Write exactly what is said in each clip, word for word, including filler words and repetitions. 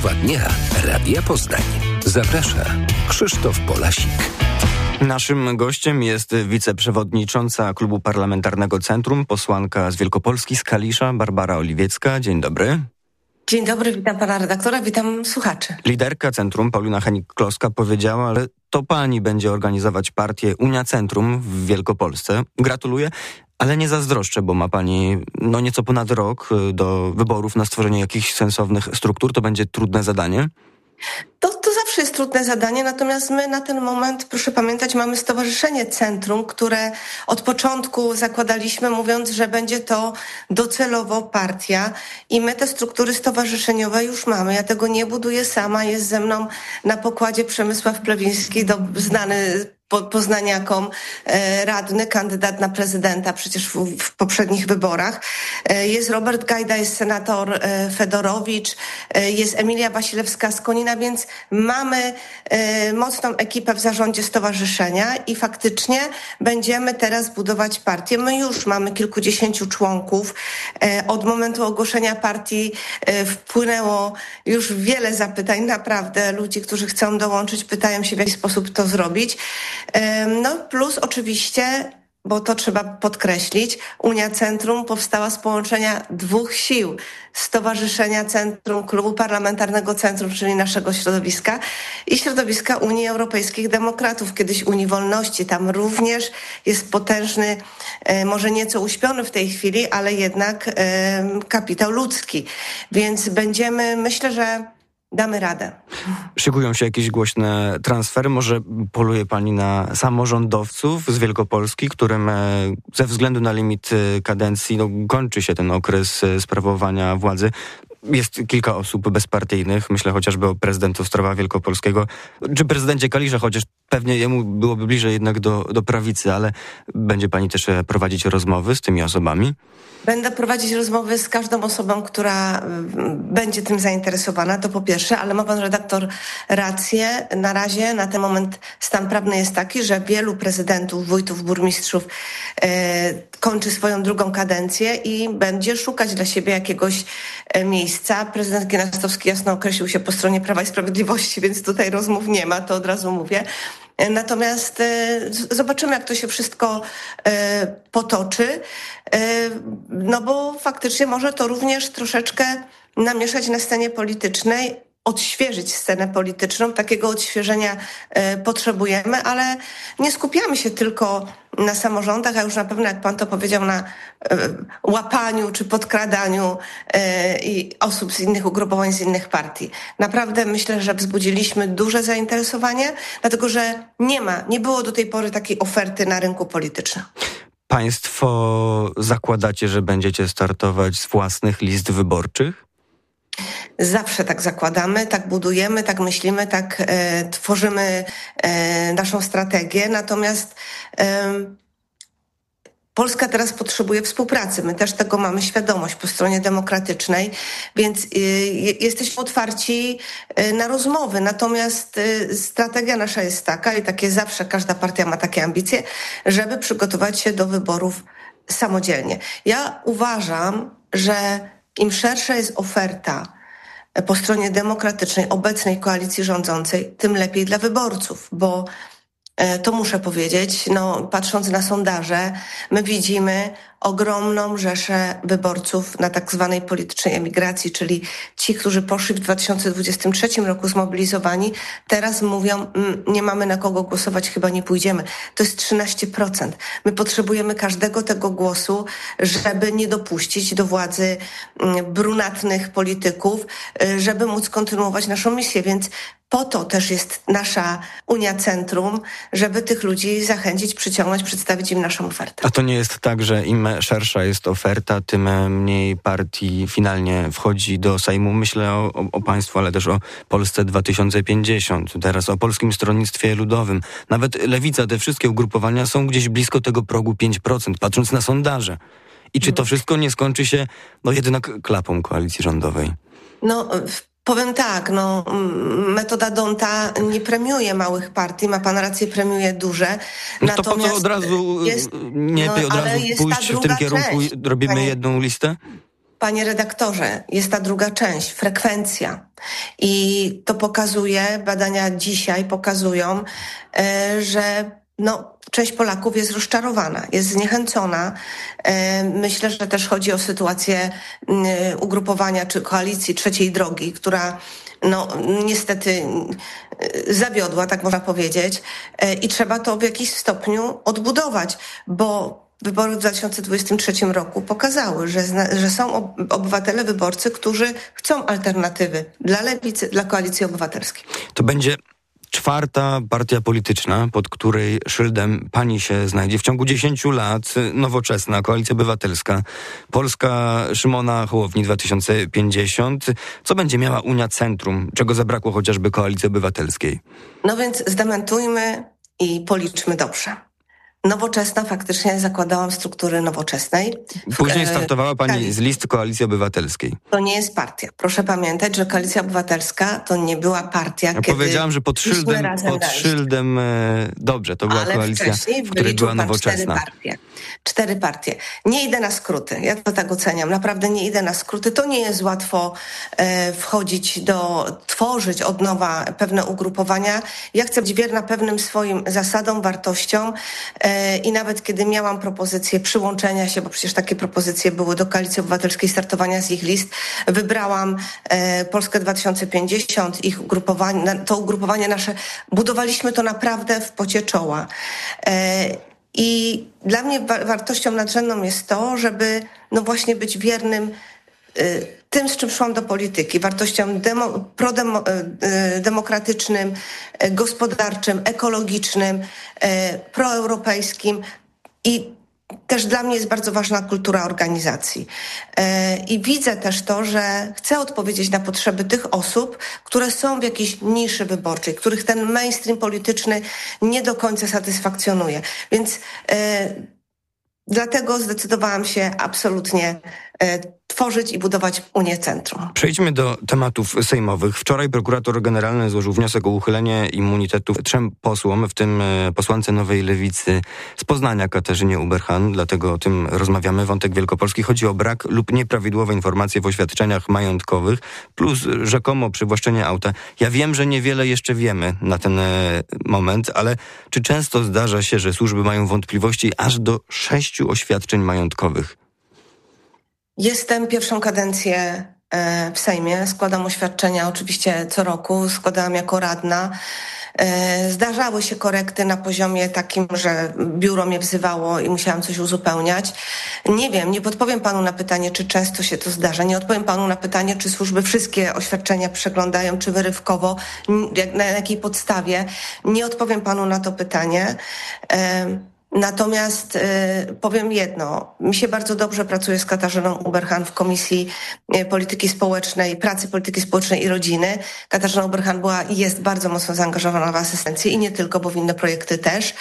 Rozmowa dnia Radia Poznań. Zaprasza Krzysztof Polasik. Naszym gościem jest wiceprzewodnicząca Klubu Parlamentarnego Centrum, posłanka z Wielkopolski, z Kalisza, Barbara Oliwiecka. Dzień dobry. Dzień dobry, witam pana redaktora, witam słuchaczy. Liderka Centrum, Paulina Hennig-Kloska, powiedziała, że to pani będzie organizować partię Unia Centrum w Wielkopolsce. Gratuluję, ale nie zazdroszczę, bo ma pani no nieco ponad rok do wyborów na stworzenie jakichś sensownych struktur. To będzie trudne zadanie. To, to zawsze jest trudne zadanie, natomiast my na ten moment, proszę pamiętać, mamy Stowarzyszenie Centrum, które od początku zakładaliśmy, mówiąc, że będzie to docelowo partia i my te struktury stowarzyszeniowe już mamy. Ja tego nie buduję sama, jest ze mną na pokładzie Przemysław Plewiński, do, znany poznaniakom, radny, kandydat na prezydenta przecież w, w poprzednich wyborach. Jest Robert Gajda, jest senator Fedorowicz, jest Emilia Wasilewska z Konina, więc mamy mocną ekipę w zarządzie stowarzyszenia i faktycznie będziemy teraz budować partię. My już mamy kilkudziesięciu członków. Od momentu ogłoszenia partii wpłynęło już wiele zapytań, naprawdę ludzi, którzy chcą dołączyć, pytają się, w jaki sposób to zrobić. No plus oczywiście, bo to trzeba podkreślić, Unia Centrum powstała z połączenia dwóch sił. Stowarzyszenia Centrum, Klubu Parlamentarnego Centrum, czyli naszego środowiska i środowiska Unii Europejskich Demokratów, kiedyś Unii Wolności. Tam również jest potężny, może nieco uśpiony w tej chwili, ale jednak kapitał ludzki. Więc będziemy, myślę, że damy radę. Szykują się jakieś głośne transfery. Może poluje pani na samorządowców z Wielkopolski, którym ze względu na limit kadencji no, kończy się ten okres sprawowania władzy. Jest kilka osób bezpartyjnych. Myślę chociażby o prezydentu Ostrowa Wielkopolskiego, czy prezydencie Kalisza, chociaż pewnie jemu byłoby bliżej jednak do, do prawicy, ale będzie pani też prowadzić rozmowy z tymi osobami? Będę prowadzić rozmowy z każdą osobą, która będzie tym zainteresowana, to po pierwsze, ale ma pan redaktor rację. Na razie, na ten moment stan prawny jest taki, że wielu prezydentów, wójtów, burmistrzów e, kończy swoją drugą kadencję i będzie szukać dla siebie jakiegoś e, miejsca. Prezydent Gienastowski jasno określił się po stronie Prawa i Sprawiedliwości, więc tutaj rozmów nie ma, to od razu mówię. Natomiast e, zobaczymy, jak to się wszystko e, potoczy, e, no bo faktycznie może to również troszeczkę namieszać na scenie politycznej, odświeżyć scenę polityczną. Takiego odświeżenia e, potrzebujemy, ale nie skupiamy się tylko na samorządach, a już na pewno, jak pan to powiedział, na e, łapaniu czy podkradaniu e, i osób z innych ugrupowań, z innych partii. Naprawdę myślę, że wzbudziliśmy duże zainteresowanie, dlatego że nie ma, nie było do tej pory takiej oferty na rynku politycznym. Państwo zakładacie, że będziecie startować z własnych list wyborczych? Zawsze tak zakładamy, tak budujemy, tak myślimy, tak e, tworzymy e, naszą strategię. Natomiast e, Polska teraz potrzebuje współpracy. My też tego mamy świadomość po stronie demokratycznej, więc y, jesteśmy otwarci y, na rozmowy. Natomiast y, strategia nasza jest taka, i takie zawsze każda partia ma takie ambicje, żeby przygotować się do wyborów samodzielnie. Ja uważam, że im szersza jest oferta po stronie demokratycznej, obecnej koalicji rządzącej, tym lepiej dla wyborców, bo to muszę powiedzieć, no, patrząc na sondaże, my widzimy ogromną rzeszę wyborców na tak zwanej politycznej emigracji, czyli ci, którzy poszli w dwa tysiące dwudziestym trzecim roku zmobilizowani, teraz mówią, nie mamy na kogo głosować, chyba nie pójdziemy. To jest trzynaście procent. My potrzebujemy każdego tego głosu, żeby nie dopuścić do władzy brunatnych polityków, żeby móc kontynuować naszą misję, więc po to też jest nasza Unia Centrum, żeby tych ludzi zachęcić, przyciągnąć, przedstawić im naszą ofertę. A to nie jest tak, że im szersza jest oferta, tym mniej partii finalnie wchodzi do Sejmu? Myślę o, o, o państwu, ale też o Polsce dwa tysiące pięćdziesiąt, teraz o Polskim Stronnictwie Ludowym. Nawet Lewica, te wszystkie ugrupowania są gdzieś blisko tego progu pięć procent, patrząc na sondaże. I czy to wszystko nie skończy się no jednak klapą koalicji rządowej? No... Powiem tak, no metoda Donta nie premiuje małych partii, ma pan rację, premiuje duże. No to po co od razu, jest, nie no, od razu pójść w tym kierunku i robimy panie, jedną listę? panie redaktorze, jest ta druga część, frekwencja. I to pokazuje, badania dzisiaj pokazują, że no, część Polaków jest rozczarowana, jest zniechęcona. Myślę, że też chodzi o sytuację ugrupowania czy koalicji Trzeciej Drogi, która no niestety zawiodła, tak można powiedzieć, i trzeba to w jakiś stopniu odbudować, bo wybory w dwa tysiące dwudziestym trzecim roku pokazały, że, zna, że są obywatele, wyborcy, którzy chcą alternatywy dla Lewicy, dla Koalicji Obywatelskiej. To będzie czwarta partia polityczna, pod której szyldem pani się znajdzie. W ciągu dziesięciu lat Nowoczesna, Koalicja Obywatelska, Polska Szymona Hołowni dwa tysiące pięćdziesiąt. Co będzie miała Unia Centrum, czego zabrakło chociażby Koalicji Obywatelskiej? No więc zdementujmy i policzmy dobrze. Nowoczesna faktycznie zakładałam struktury nowoczesnej. Później startowała pani z list Koalicji Obywatelskiej. To nie jest partia. Proszę pamiętać, że Koalicja Obywatelska to nie była partia, ja kiedy powiedziałam, że pod szyldem, pod szyldem e, dobrze, to była ale koalicja, w której była Nowoczesna. Cztery partie. Cztery partie. Nie idę na skróty. Ja to tak oceniam. Naprawdę nie idę na skróty. To nie jest łatwo e, wchodzić do, tworzyć od nowa pewne ugrupowania. Ja chcę być wierna pewnym swoim zasadom, wartościom e, i nawet kiedy miałam propozycję przyłączenia się, bo przecież takie propozycje były do Koalicji Obywatelskiej, startowania z ich list, wybrałam e, Polskę dwa tysiące pięćdziesiąt, ich ugrupowanie, to ugrupowanie nasze, budowaliśmy to naprawdę w pocie czoła. E, I dla mnie wartością nadrzędną jest to, żeby no właśnie być wiernym y, tym, z czym szłam do polityki. Wartościom demo, prodemo, y, demokratycznym, y, gospodarczym, ekologicznym, y, proeuropejskim. I też dla mnie jest bardzo ważna kultura organizacji. I widzę też to, że chcę odpowiedzieć na potrzeby tych osób, które są w jakiejś niszy wyborczej, których ten mainstream polityczny nie do końca satysfakcjonuje. Więc e, dlatego zdecydowałam się absolutnie e, tworzyć i budować Unię Centrum. Przejdźmy do tematów sejmowych. Wczoraj prokurator generalny złożył wniosek o uchylenie immunitetów trzem posłom, w tym posłance Nowej Lewicy z Poznania Katarzynie Ueberhan, dlatego o tym rozmawiamy. Wątek wielkopolski. Chodzi o brak lub nieprawidłowe informacje w oświadczeniach majątkowych plus rzekomo przywłaszczenie auta. Ja wiem, że niewiele jeszcze wiemy na ten moment, ale czy często zdarza się, że służby mają wątpliwości aż do sześciu oświadczeń majątkowych? Jestem pierwszą kadencję w Sejmie, składam oświadczenia oczywiście co roku, składałam jako radna. Zdarzały się korekty na poziomie takim, że biuro mnie wzywało i musiałam coś uzupełniać. Nie wiem, nie podpowiem panu na pytanie, czy często się to zdarza. Nie odpowiem panu na pytanie, czy służby wszystkie oświadczenia przeglądają, czy wyrywkowo, na jakiej podstawie. Nie odpowiem panu na to pytanie. Natomiast y, powiem jedno, mi się bardzo dobrze pracuje z Katarzyną Ueberhan w Komisji Polityki Społecznej, Pracy, Polityki Społecznej i Rodziny. Katarzyna Ueberhan była i jest bardzo mocno zaangażowana w asystencję i nie tylko, bo w inne projekty też.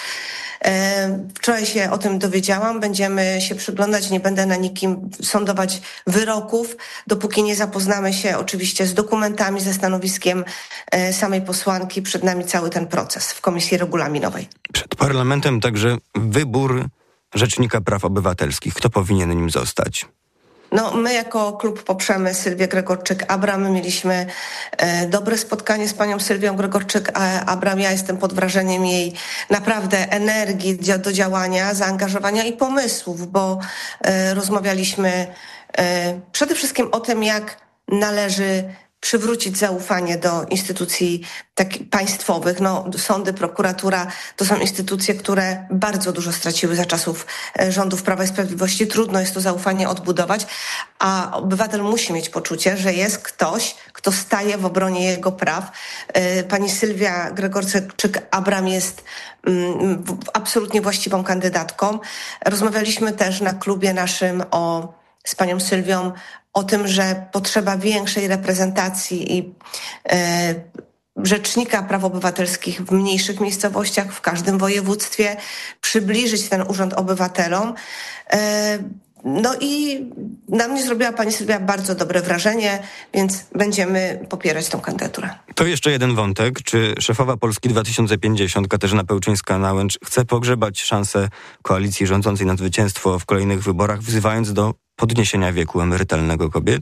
Wczoraj się o tym dowiedziałam, będziemy się przyglądać, nie będę na nikim sądować wyroków, dopóki nie zapoznamy się oczywiście z dokumentami, ze stanowiskiem samej posłanki. Przed nami cały ten proces w Komisji Regulaminowej. Przed parlamentem także wybór Rzecznika Praw Obywatelskich. Kto powinien nim zostać? No, my jako klub poprzemy Sylwię Gregorczyk-Abram. Mieliśmy e, dobre spotkanie z panią Sylwią Gregorczyk-Abram. Ja jestem pod wrażeniem jej naprawdę energii do działania, zaangażowania i pomysłów, bo e, rozmawialiśmy e, przede wszystkim o tym, jak należy przywrócić zaufanie do instytucji takich państwowych. No, sądy, prokuratura to są instytucje, które bardzo dużo straciły za czasów rządów Prawa i Sprawiedliwości. Trudno jest to zaufanie odbudować, a obywatel musi mieć poczucie, że jest ktoś, kto staje w obronie jego praw. Pani Sylwia Gregorczyk-Abram jest mm, absolutnie właściwą kandydatką. Rozmawialiśmy też na klubie naszym o, z panią Sylwią o tym, że potrzeba większej reprezentacji i e, Rzecznika Praw Obywatelskich w mniejszych miejscowościach, w każdym województwie, przybliżyć ten urząd obywatelom. E, no i na mnie zrobiła pani Sylwia bardzo dobre wrażenie, więc będziemy popierać tą kandydaturę. To jeszcze jeden wątek. Czy szefowa Polski dwa tysiące pięćdziesiąt, Katarzyna Pełczyńska-Nałęcz, chce pogrzebać szansę koalicji rządzącej na zwycięstwo w kolejnych wyborach, wzywając do podniesienia wieku emerytalnego kobiet?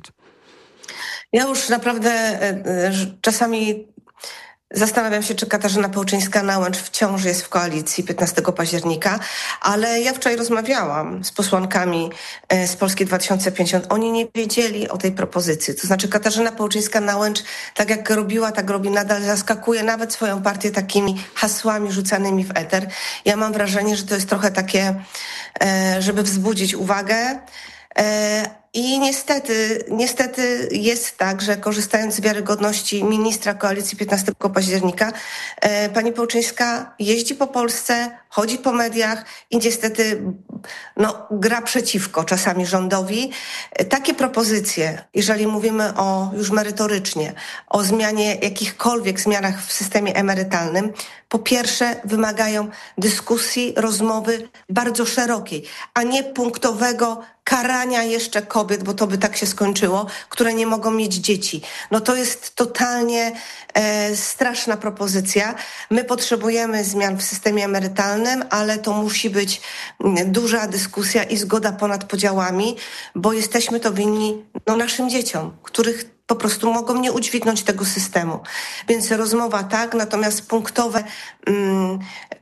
Ja już naprawdę czasami zastanawiam się, czy Katarzyna Pełczyńska-Nałęcz wciąż jest w koalicji piętnastego października, ale ja wczoraj rozmawiałam z posłankami z Polski dwa tysiące pięćdziesiąt. Oni nie wiedzieli o tej propozycji. To znaczy Katarzyna Pełczyńska-Nałęcz, tak jak robiła, tak robi nadal, zaskakuje nawet swoją partię takimi hasłami rzucanymi w eter. Ja mam wrażenie, że to jest trochę takie, żeby wzbudzić uwagę. I niestety, niestety jest tak, że korzystając z wiarygodności ministra koalicji piętnastego października, e, pani Pełczyńska jeździ po Polsce, chodzi po mediach i niestety no, gra przeciwko czasami rządowi. E, takie propozycje, jeżeli mówimy o już merytorycznie, o zmianie, jakichkolwiek zmianach w systemie emerytalnym, po pierwsze wymagają dyskusji, rozmowy bardzo szerokiej, a nie punktowego karania jeszcze kobiet, bo to by tak się skończyło, które nie mogą mieć dzieci. No to jest totalnie e, straszna propozycja. My potrzebujemy zmian w systemie emerytalnym, ale to musi być duża dyskusja i zgoda ponad podziałami, bo jesteśmy to winni no, naszym dzieciom, których po prostu mogą nie udźwignąć tego systemu. Więc rozmowa tak, natomiast punktowe mm,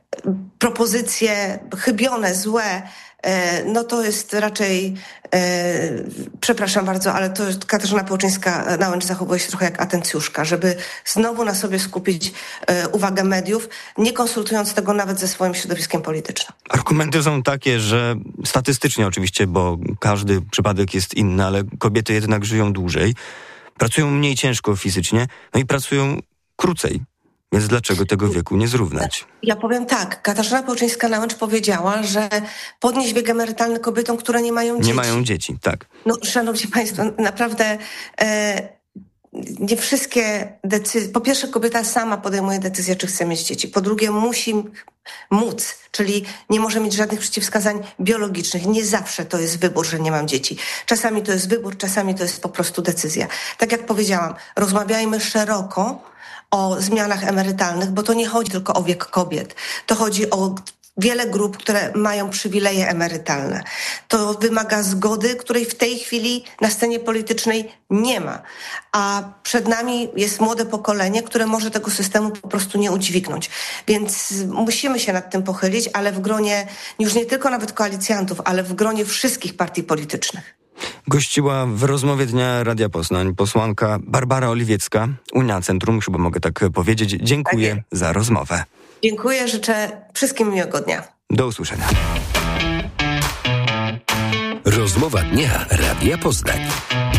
propozycje chybione, złe, no to jest raczej, e, przepraszam bardzo, ale to Katarzyna Pełczyńska-Nałęcz zachowuje się trochę jak atencjuszka, żeby znowu na sobie skupić e, uwagę mediów, nie konsultując tego nawet ze swoim środowiskiem politycznym. Argumenty są takie, że statystycznie oczywiście, bo każdy przypadek jest inny, ale kobiety jednak żyją dłużej, pracują mniej ciężko fizycznie, no i pracują krócej. Więc dlaczego tego wieku nie zrównać? Ja powiem tak, Katarzyna Pełczyńska-Nałęcz powiedziała, że podnieść wiek emerytalny kobietom, które nie mają dzieci. Nie mają dzieci, tak. No, szanowni państwo, naprawdę e, nie wszystkie decyzje... Po pierwsze, kobieta sama podejmuje decyzję, czy chce mieć dzieci. Po drugie, musi móc, czyli nie może mieć żadnych przeciwwskazań biologicznych. Nie zawsze to jest wybór, że nie mam dzieci. Czasami to jest wybór, czasami to jest po prostu decyzja. Tak jak powiedziałam, rozmawiajmy szeroko o zmianach emerytalnych, bo to nie chodzi tylko o wiek kobiet. To chodzi o wiele grup, które mają przywileje emerytalne. To wymaga zgody, której w tej chwili na scenie politycznej nie ma. A przed nami jest młode pokolenie, które może tego systemu po prostu nie udźwignąć. Więc musimy się nad tym pochylić, ale w gronie już nie tylko nawet koalicjantów, ale w gronie wszystkich partii politycznych. Gościła w rozmowie Dnia Radia Poznań posłanka Barbara Oliwiecka, Unia Centrum, chyba mogę tak powiedzieć. Dziękuję tak za rozmowę. Dziękuję, życzę wszystkim miłego dnia. Do usłyszenia. Rozmowa Dnia Radia Poznań.